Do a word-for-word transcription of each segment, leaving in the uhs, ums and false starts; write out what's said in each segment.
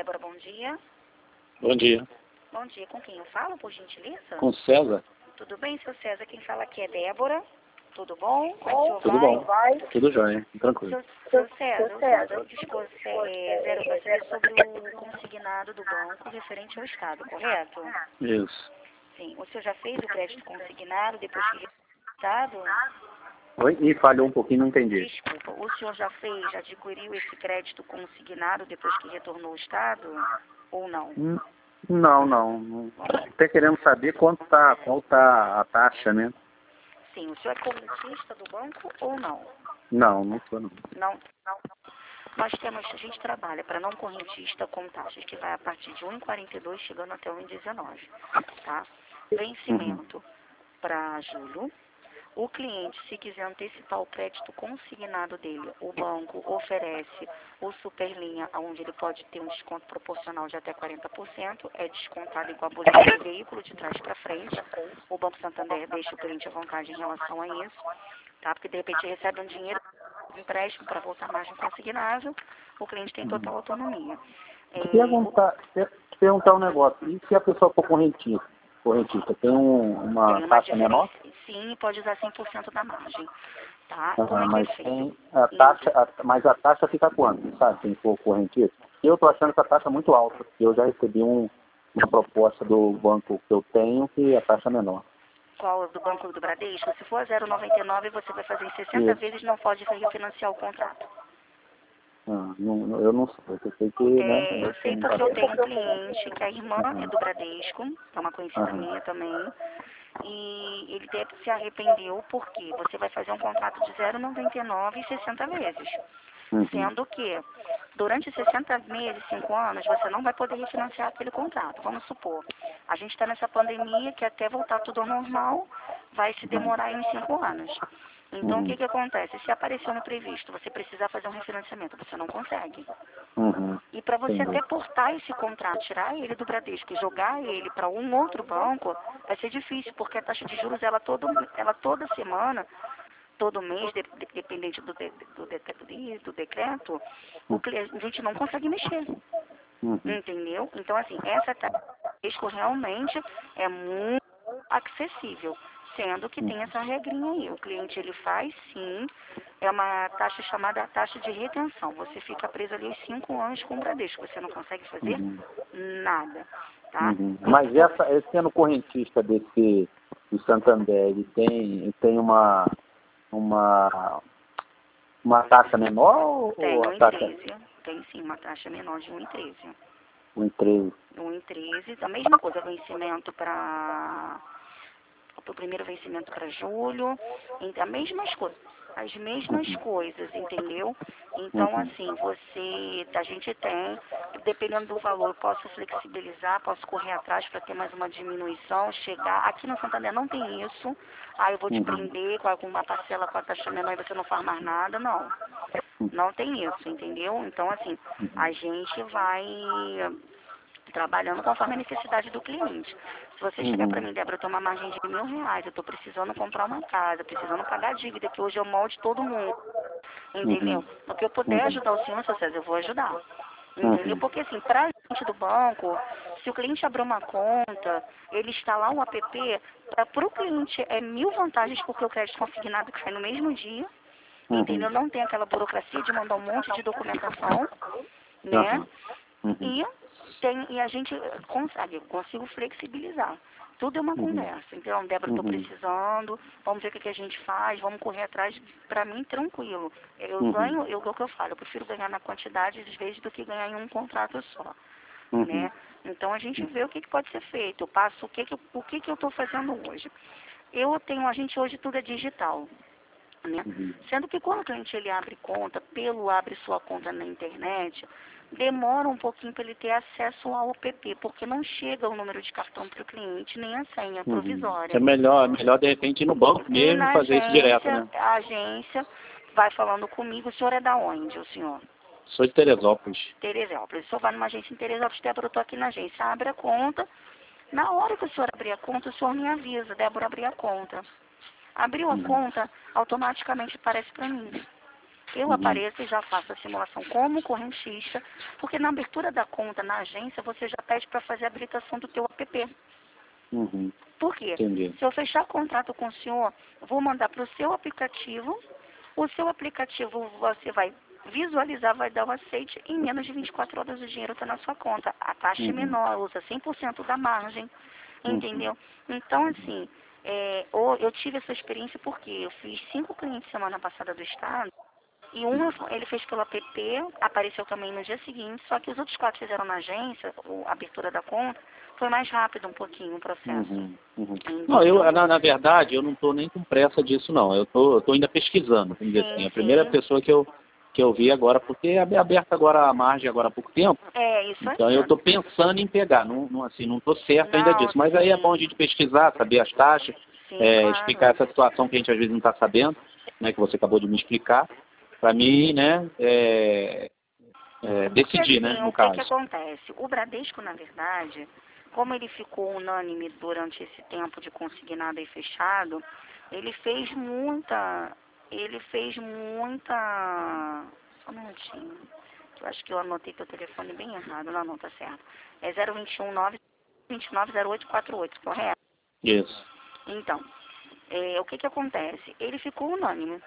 Débora, bom dia. Bom dia. Bom dia, com quem eu falo, por gentileza? Com César? Tudo bem, seu César? Quem fala aqui é Débora. Tudo bom? Oh, tudo bom. Vai? Tudo jóia, tranquilo. Seu, seu César, o senhor dispôs é, zero para saber sobre o consignado do banco referente ao Estado, correto? Isso. Sim. O senhor já fez o crédito consignado depois que o Estado? Oi? E falhou um pouquinho, não entendi. Desculpa, o senhor já fez, já adquiriu esse crédito consignado depois que retornou ao Estado? Ou não? Hum, Não, não. Até querendo saber quanto tá, qual tá a taxa, né? Sim, o senhor é correntista do banco ou não? Não, não sou não. Não, não. Nós temos, a gente trabalha para não correntista com taxas que vai a partir de um vírgula quarenta e dois chegando até um vírgula dezenove, tá? Vencimento para julho. O cliente, se quiser antecipar o crédito consignado dele, o banco oferece o Superlinha, onde ele pode ter um desconto proporcional de até quarenta por cento, é descontado igual a boleto do veículo de trás para frente. O Banco Santander deixa o cliente à vontade em relação a isso, tá? Porque de repente recebe um dinheiro, um empréstimo para voltar margem consignável, o cliente tem total autonomia. É, Perguntar, perguntar um negócio, e se a pessoa for correntista? Correntista tem um, uma tem uma taxa menor? Sim, pode usar cem por cento da margem, tá? Uhum, Como é que mas é feito? tem a taxa, a, mas a taxa fica quanto, sabe, quem for correntista? Eu estou achando essa taxa muito alta, porque eu já recebi um, uma proposta do banco que eu tenho que a taxa é menor. Qual do banco do Bradesco? Se for zero vírgula noventa e nove, você vai fazer em sessenta Isso. vezes, não pode refinanciar o contrato. Ah, não, eu não sei, eu sei que, né? É, eu sei porque eu tenho um cliente que a irmã é do Bradesco, é uma conhecida Aham. minha também, e ele deve se arrependeu porque você vai fazer um contrato de zero vírgula noventa e nove e sessenta vezes. Uhum. Sendo que, durante sessenta meses, cinco anos, você não vai poder refinanciar aquele contrato. Vamos supor, a gente está nessa pandemia que até voltar tudo ao normal vai se demorar em cinco anos. Então, o que, que acontece? Se aparecer no previsto, você precisar fazer um refinanciamento, você não consegue. Uhum. E para você Entendi. até portar esse contrato, tirar ele do Bradesco e jogar ele para um outro banco, vai ser difícil, porque a taxa de juros, ela, todo, ela toda semana, todo mês, de, de, dependente do, de, do, decreto, do decreto, o cliente, a gente não consegue mexer. Uhum. Entendeu? Então, assim, essa taxa de risco realmente é muito acessível, sendo que tem essa regrinha aí. O cliente, ele faz, sim, é uma taxa chamada taxa de retenção. Você fica preso ali os cinco anos com o Bradesco, você não consegue fazer Uhum. nada, tá? Uhum. Mas essa, esse sendo correntista desse do Santander, ele tem, ele tem uma, uma, uma taxa menor Tem ou um a em taxa treze, tem sim uma taxa menor de um em treze. um em treze? um em treze, a mesma coisa, vencimento para o primeiro vencimento para julho, ent- as mesmas coisas, as mesmas coisas, entendeu? Então, Uhum. assim, você, a gente tem, dependendo do valor, eu posso flexibilizar, posso correr atrás para ter mais uma diminuição, chegar, aqui no Santander não tem isso, aí eu vou te Uhum. prender com alguma parcela com a taxa menor e você não faz mais nada, não. Não tem isso, entendeu? Então, assim, a gente vai trabalhando conforme a necessidade do cliente. Se você chegar para Uhum. mim, Débora, eu tenho uma margem de mil reais, eu estou precisando comprar uma casa, precisando pagar dívida, que hoje eu molde todo mundo, entendeu? Uhum. No que eu puder ajudar o senhor, seu César, eu vou ajudar. Entendeu? Uhum. Porque assim, para a gente do banco, se o cliente abrir uma conta, ele instalar um app, para o cliente é mil vantagens, porque o crédito consignado cai no mesmo dia, entendeu? Uhum. Não tem aquela burocracia de mandar um monte de documentação, né? Uhum. Uhum. E, tem, e a gente consegue, eu consigo flexibilizar. Tudo é uma Uhum. conversa. Então, Débora, estou Uhum. precisando, vamos ver o que, que a gente faz, vamos correr atrás, para mim, tranquilo. Eu Uhum. ganho, eu, é o que eu falo, eu prefiro ganhar na quantidade, às vezes, do que ganhar em um contrato só. Uhum. Né? Então, a gente vê o que, que pode ser feito. Eu passo o que, que, eu- o que, que eu estou fazendo hoje. Eu tenho, a gente hoje tudo é digital. Né? Uhum. Sendo que quando o cliente ele abre conta, pelo abre sua conta na internet, demora um pouquinho para ele ter acesso ao app, porque não chega o número de cartão para o cliente, nem a senha Uhum. provisória. É melhor, melhor de repente ir no banco E mesmo e na fazer isso direto, agência, né? a agência vai falando comigo, o senhor é da onde, o senhor? Sou de Teresópolis. Teresópolis. O senhor vai numa agência em Teresópolis, Débora, eu estou aqui na agência, abre a conta. Na hora que o senhor abrir a conta, o senhor me avisa, Débora, abrir a conta. Abriu a Uhum. conta, automaticamente aparece para mim. eu Uhum. apareço e já faço a simulação como correntista, porque na abertura da conta na agência, você já pede para fazer a habilitação do teu app. Uhum. Por quê? Entendi. Se eu fechar contrato com o senhor, vou mandar para o seu aplicativo, o seu aplicativo você vai visualizar, vai dar o aceite, em menos de vinte e quatro horas o dinheiro está na sua conta. A taxa é Uhum. menor, usa cem por cento da margem, Uhum. entendeu? Então, assim, é, o- eu tive essa experiência porque eu fiz cinco clientes semana passada do estado, e um eu- ele fez pelo app, apareceu também no dia seguinte, só que os outros quatro fizeram na agência, o- a abertura da conta, foi mais rápido um pouquinho o processo. Uhum. Uhum. Entendeu? Não, eu, na, na verdade, eu não estou nem com pressa disso, não. Eu tô, tô ainda pesquisando, vamos dizer assim. Sim, A primeira sim. pessoa que eu, que eu vi agora, porque é aberta agora a margem agora há pouco tempo, É, isso aí. então eu estou pensando em pegar, não, não, assim, não estou certo ainda Não, disso. Mas aí é sim. bom a gente pesquisar, saber as taxas, Sim, é, claro. explicar essa situação que a gente às vezes não está sabendo, né, que você acabou de me explicar, para mim, né, é, é, Porque decidir, né, assim, no o que que caso. acontece? O Bradesco, na verdade, como ele ficou unânime durante esse tempo de consignado e fechado, ele fez muita, ele fez muita, só um minutinho, eu acho que eu anotei teu telefone bem errado, não, não, tá certo. É zero dois um nove dois nove zero oito quatro oito, correto? Isso. Então, é, o que que acontece? Ele ficou unânime.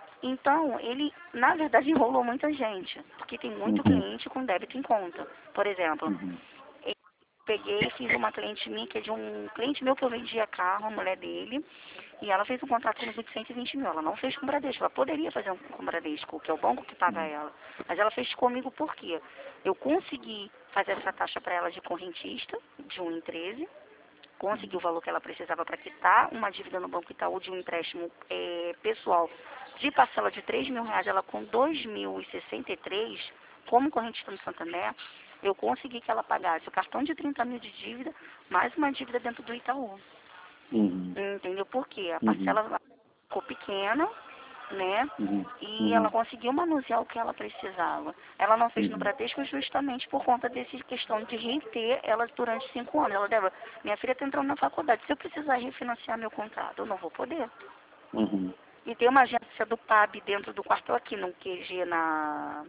Então, ele, na verdade, enrolou muita gente, porque tem muito Uhum. cliente com débito em conta. Por exemplo, Uhum. eu peguei e fiz uma cliente minha, que é de um cliente meu que eu vendia carro, a mulher dele, e ela fez um contrato comigo de cento e vinte mil. Ela não fez com o Bradesco, ela poderia fazer um com o Bradesco, que é o banco que paga ela. Mas ela fez comigo por quê? Eu consegui fazer essa taxa para ela de correntista, de um em treze, conseguiu o valor que ela precisava para quitar uma dívida no Banco Itaú de um empréstimo eh, pessoal de parcela de três mil reais, ela com dois mil e sessenta e três, como correntista no Santander, eu consegui que ela pagasse o cartão de trinta mil de dívida, mais uma dívida dentro do Itaú. Uhum. Entendeu? Por quê? A Uhum. parcela ficou pequena, né? Uhum. E Uhum. ela conseguiu manusear o que ela precisava. Ela não fez no Uhum. Bradesco justamente por conta dessa questão de reter ela durante cinco anos. Ela deve, minha filha está entrando na faculdade, se eu precisar refinanciar meu contrato, eu não vou poder. Uhum. E tem uma agência do P A B dentro do quartel aqui no Q G, na,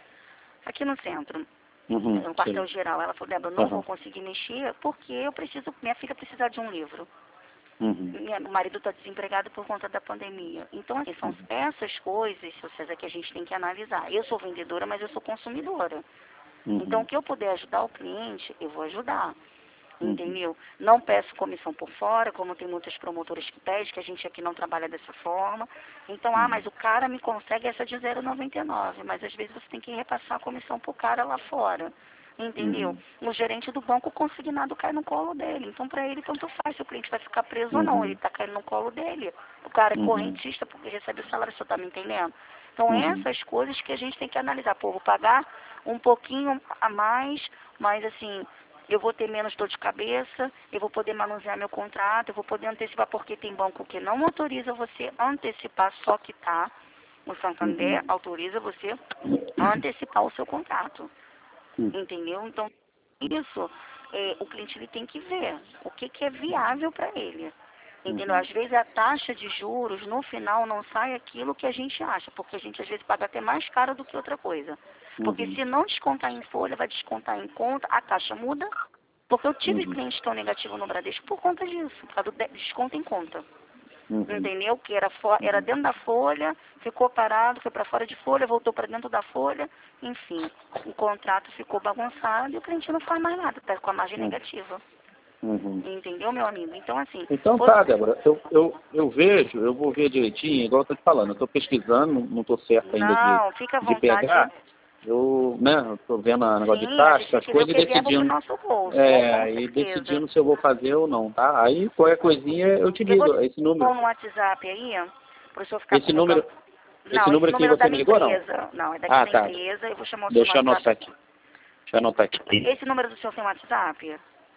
aqui no centro, Uhum. no Sei. quartel geral. Ela falou, Débora, eu não Aham. vou conseguir mexer porque eu preciso, minha filha precisa de um livro. Uhum. Minha, o marido está desempregado por conta da pandemia. Então, assim, são essas coisas, seu César, que a gente tem que analisar. Eu sou vendedora, mas eu sou consumidora. Então, Uhum. o que eu puder ajudar o cliente, eu vou ajudar. Uhum. Entendeu? Não peço comissão por fora, como tem muitas promotoras que pedem, que a gente aqui não trabalha dessa forma. Então, ah, mas o cara me consegue essa de zero vírgula noventa e nove, mas às vezes você tem que repassar a comissão pro cara lá fora. Entendeu? Uhum. O gerente do banco consignado cai no colo dele. Então, para ele, tanto faz se o cliente vai ficar preso ou não. Uhum. Ele está caindo no colo dele. O cara é Uhum. correntista porque recebe o salário, você está me entendendo? Então, Uhum. essas coisas que a gente tem que analisar. Pô, vou pagar um pouquinho a mais, mas assim, eu vou ter menos dor de cabeça, eu vou poder manusear meu contrato, eu vou poder antecipar, porque tem banco que não autoriza você antecipar, só que tá. O Santander Uhum. autoriza você a antecipar o seu contrato. Uhum. Entendeu? Então, isso, é, o cliente ele tem que ver o que, que é viável para ele. Entendeu? Uhum. Às vezes a taxa de juros, no final, não sai aquilo que a gente acha, porque a gente às vezes paga até mais caro do que outra coisa. Porque Uhum. se não descontar em folha, vai descontar em conta, a taxa muda. Porque eu tive Uhum. clientes tão negativos no Bradesco por conta disso, por causa do de- desconto em conta. Uhum. Entendeu? Que era, fo- era Uhum. dentro da folha, ficou parado, foi para fora de folha, voltou para dentro da folha, enfim, o contrato ficou bagunçado e o cliente não faz mais nada, está com a margem Uhum. negativa. Uhum. Entendeu, meu amigo? Então, assim, Então tá, você... Débora, eu, eu, eu vejo, eu vou ver direitinho, igual eu tô te falando, eu tô pesquisando, não tô certo ainda de, Não, fica à de vontade. pegar, eu, né, eu tô vendo o negócio de Sim, a taxa, gente tem essas que ver o coisas que e é viável para o decidindo, nosso bolso, é, com é, e certeza. decidindo se eu vou fazer ou não, tá? Aí qualquer coisinha eu te Eu vou ligo, esse número, pôr no WhatsApp aí, para o senhor ficar esse número, colocando... esse Não, esse número que número é da você me minha ligou, não? empresa. Não, é daqui Ah, da tá, empresa, eu vou chamar o senhor no deixa eu WhatsApp anotar aqui. aqui, deixa eu anotar aqui. Esse número do senhor tem WhatsApp?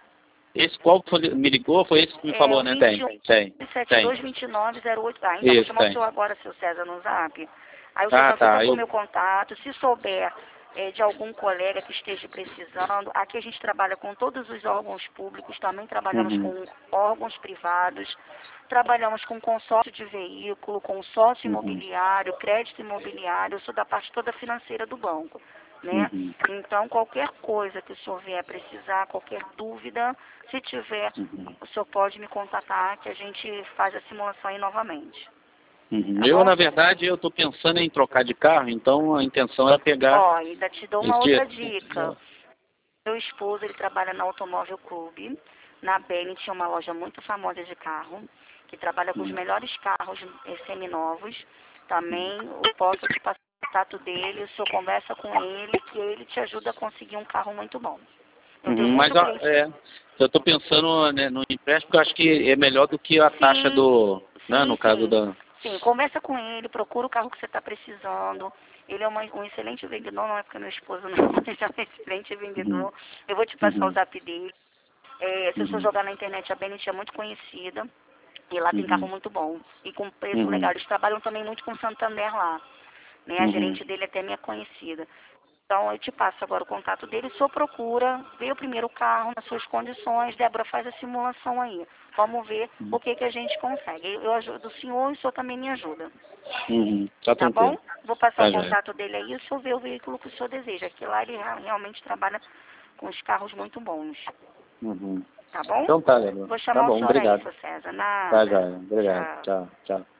Esse qual que foi- me ligou foi esse que me É falou, o né? Tem, tem, tem. vinte e um, setenta e dois, vinte e nove, zero oito. Ah, então vou Isso, chamar o tem. senhor agora, seu César, no zap. Aí o senhor Ah, já fica tá, com o eu... meu contato. Se souber é, de algum colega que esteja precisando. Aqui a gente trabalha com todos os órgãos públicos, também trabalhamos Uhum. com órgãos privados, trabalhamos com consórcio de veículo, consórcio Uhum. imobiliário, crédito imobiliário, eu sou da parte toda financeira do banco, né? Uhum. Então, qualquer coisa que o senhor vier precisar, qualquer dúvida, se tiver, Uhum. o senhor pode me contatar que a gente faz a simulação aí novamente. Uhum. Tá Eu, bom? na verdade, eu estou pensando em trocar de carro, então a intenção era pegar Ó, ainda te dou uma esse... outra dica. Meu esposo, ele trabalha na Automóvel Clube. Na Beni tinha uma loja muito famosa de carro, que trabalha com os Uhum. melhores carros eh, seminovos. Também eu posso te passar o contato dele, o senhor conversa com ele, que ele te ajuda a conseguir um carro muito bom. Eu tenho Uhum. Mas muito ó, cliente. é, eu estou pensando, né, no empréstimo, porque eu acho que é melhor do que a taxa Sim, do... Né, sim, no caso sim. da... Sim, conversa com ele, procura o carro que você está precisando. Ele é uma, um excelente vendedor, não é porque meu esposo não, ele é um excelente Uhum. vendedor. Eu vou te passar o Uhum. zap dele. É, se você Uhum. jogar na internet, a Benetton é muito conhecida. E lá tem carro Uhum. muito bom. E com preço legal. Uhum. Eles trabalham também muito com Santander lá. Né? A Uhum. gerente dele até me é conhecida. Então eu te passo agora o contato dele, o senhor procura, vê o primeiro carro nas suas condições, Débora faz a simulação aí. Vamos ver o que, que a gente consegue. Eu ajudo o senhor e o senhor também me ajuda. Uhum. Tá Tá tranquilo. bom? Vou passar o Tá, joia. contato dele aí e o senhor vê o veículo que o senhor deseja. Que lá ele rea- realmente trabalha com os carros muito bons. Uhum. Tá bom? Então tá, Léo. Vou Tá chamar o bom, senhor aí, obrigado. seu César. Tá, Nada. joia. Obrigado. Tchau. Tchau, tchau.